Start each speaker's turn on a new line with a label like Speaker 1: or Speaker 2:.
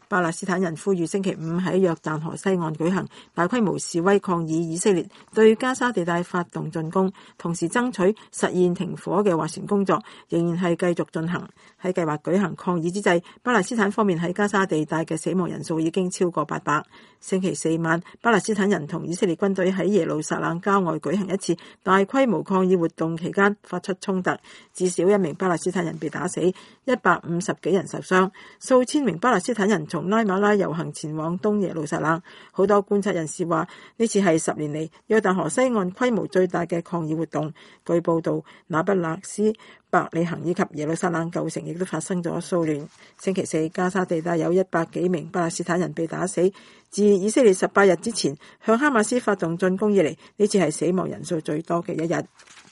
Speaker 1: 巴勒斯坦人呼籲星期五喺約旦河西岸舉行大規模示威，抗議以色列對加沙地帶發動進攻，同時爭取實現停火嘅斡旋工作仍然係繼續進行。喺計劃舉行抗議之際，巴勒斯坦方面喺加沙地帶嘅死亡人數已經超過800。星期四晚，巴勒斯坦人同以色列軍隊喺耶路撒冷郊外舉行一次大規模抗議活動期間發出衝突，至少1名巴勒斯坦人被打死，150幾人受傷，數千名巴勒斯坦人從拉馬拉遊行前往東耶路撒冷。好多觀察人士話，呢次係10年嚟約旦河西岸規模最大嘅抗議活動。據報道，那不勒斯、伯利恆以及耶路撒冷舊城亦都發生咗騷亂。星期四，加沙地帶有100幾名巴勒斯坦人被打死，自以色列18日之前向哈馬斯發動進攻以嚟，呢次係死亡人數最多嘅一日。